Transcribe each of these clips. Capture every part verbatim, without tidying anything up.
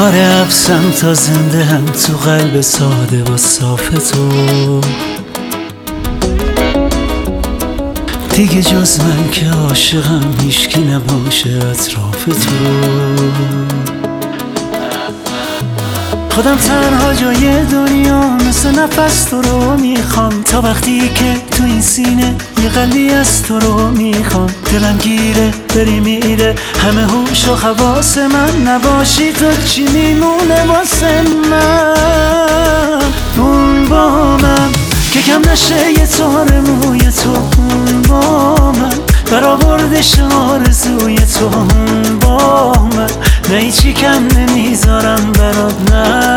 آره حبسم تا زنده هم تو قلب ساده و صاف تو. دیگه جز من که عاشقم هیچکی نباشه اطراف تو. خودم تنها جای دنیا مثل نفس تو رو میخوام، تا وقتی که تو این سینه یه قلبی از تو رو میخوام. دلم گیره بری میره همه هوش و حواس من، نباشی تو چی میمونه واسه من؟ اون با من که کم نشه یه تار موی تو، اون با من برآوردش آرزوی تو، اون با من نه هیچی کم نمیذارم برات، نه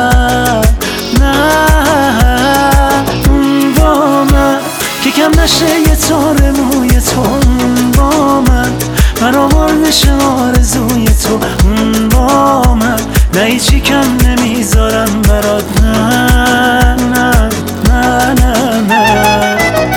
نه. اون با من که کم نشه یه تار موی تو، اون با من برآوردش آرزوی تو، اون با من نه هیچی کم نمیذارم برات، نه نه نه نه نه.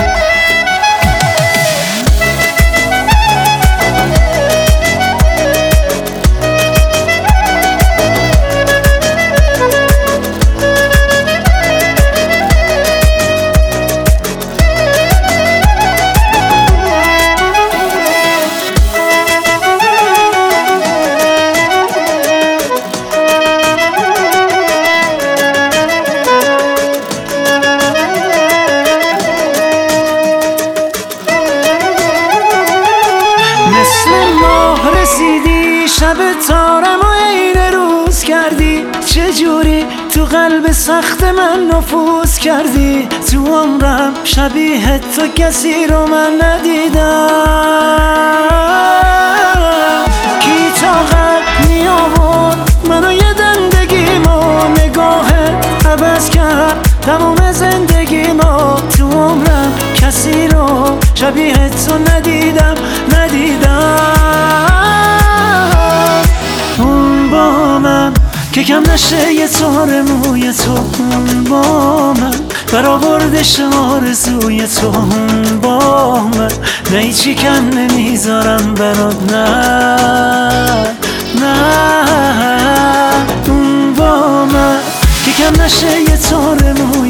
مثل ماه رسیدی شب تارم و عین روز کردی، چجوری تو قلب سخت من نفوذ کردی. تو عمرم شبیه تو کسی رو من ندیدم. کی طاقت می آورد منو یه دندگیمو، نگاهت عوض کرد تموم زندگیمو. تو عمرم کسی رو شبیه تو ندیدم ندیدم. اون با من که کم نشه یه تار موی تو، اون با من برآوردش آرزوی تو، اون با من نه هیچی کم نمیذارم برات، نه نه. اون با من که کم نشه یه تار موی